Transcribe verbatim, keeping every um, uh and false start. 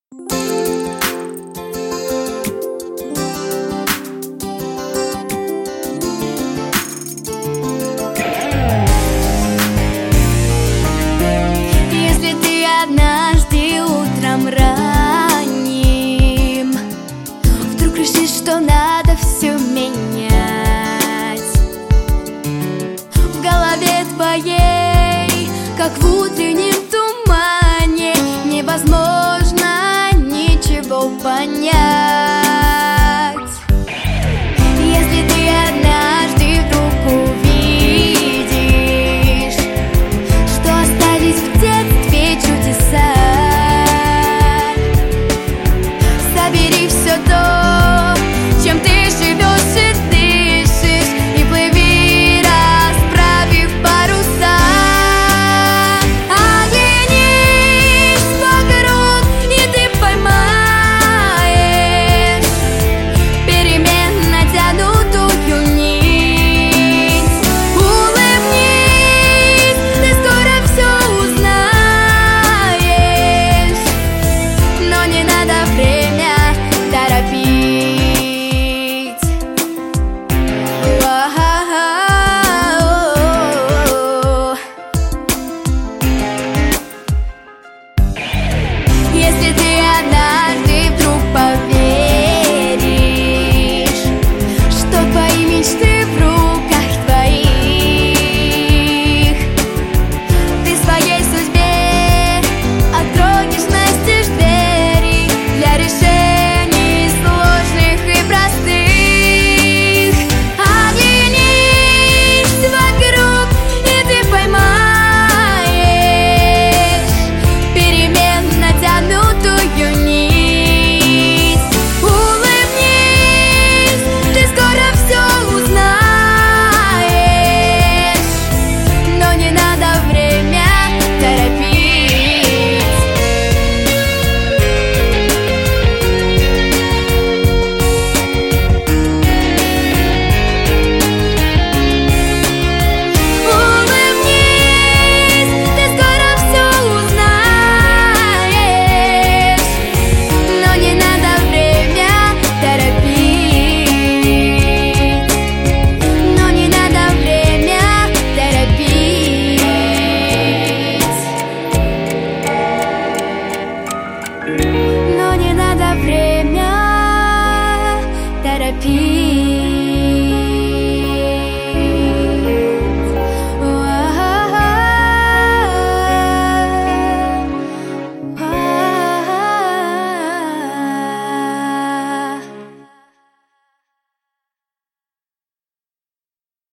Если ты однажды утром ранним вдруг решишь, что надо все менять, в голове твоей, как в утреннем тумане, невозможно ничего понять. Если ты однажды вдруг увидишь, что остались в детстве чудеса, собери все то, чем ты живешь и дышишь, и плыви, расправив паруса. Оглянись вокруг, и ты поймаешь перемен натянутую нить. Улыбнись, ты скоро все узнаешь, но не надо время торопить. Ва-ха-ха-о. Если ты однажды вдруг поверишь, что твои мечты в руках твоих, ты своей судьбе откроешь настежь двери для решений сложных и простых. Оглянись вокруг, и ты поймаешь перемен натянутую нить. Улыбнись, ты скоро все узнаешь, но не надо время торопить. Улыбнись, ты скоро все узнаешь, но не надо время торопить. Но не надо время торопить. Но не надо время торопить.